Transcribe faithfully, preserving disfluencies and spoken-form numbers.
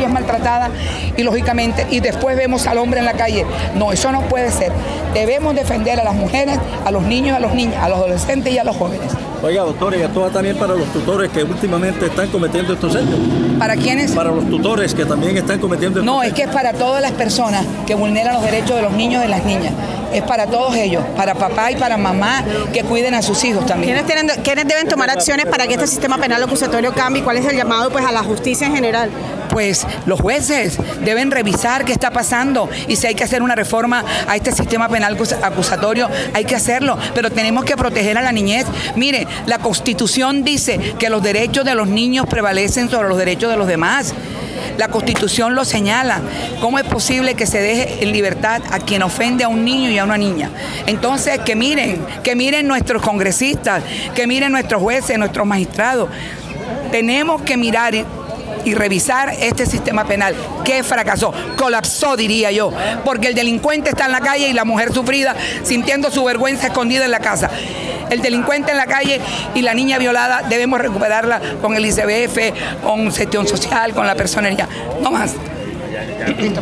es maltratada y lógicamente, y después vemos al hombre en la calle. No, eso no puede ser. Debemos defender a las mujeres, a los niños, a los niños, a los adolescentes y a los jóvenes. Oiga, doctora, y esto va también para los tutores que últimamente están cometiendo estos hechos. ¿Para quiénes? Para los tutores que también están cometiendo estos No, hechos. es que es para todas las personas que vulneran los derechos de los niños y de las niñas. Es para todos ellos, para papá y para mamá que cuiden a sus hijos también. ¿Quiénes, tienen, ¿quiénes deben tomar acciones para que este sistema penal acusatorio cambie? ¿Cuál es el llamado pues, a la justicia en general? Pues los jueces deben revisar qué está pasando y si hay que hacer una reforma a este sistema penal acusatorio, hay que hacerlo, pero tenemos que proteger a la niñez. Mire, la Constitución dice que los derechos de los niños prevalecen sobre los derechos de los demás. La Constitución lo señala. ¿Cómo es posible que se deje en libertad a quien ofende a un niño y a una niña? Entonces, que miren, que miren nuestros congresistas, que miren nuestros jueces, nuestros magistrados. Tenemos que mirar y, y revisar este sistema penal que fracasó, colapsó, diría yo, porque el delincuente está en la calle y la mujer sufrida sintiendo su vergüenza escondida en la casa. El delincuente en la calle y la niña violada debemos recuperarla con el I C B F, con gestión social, con la personería. No más.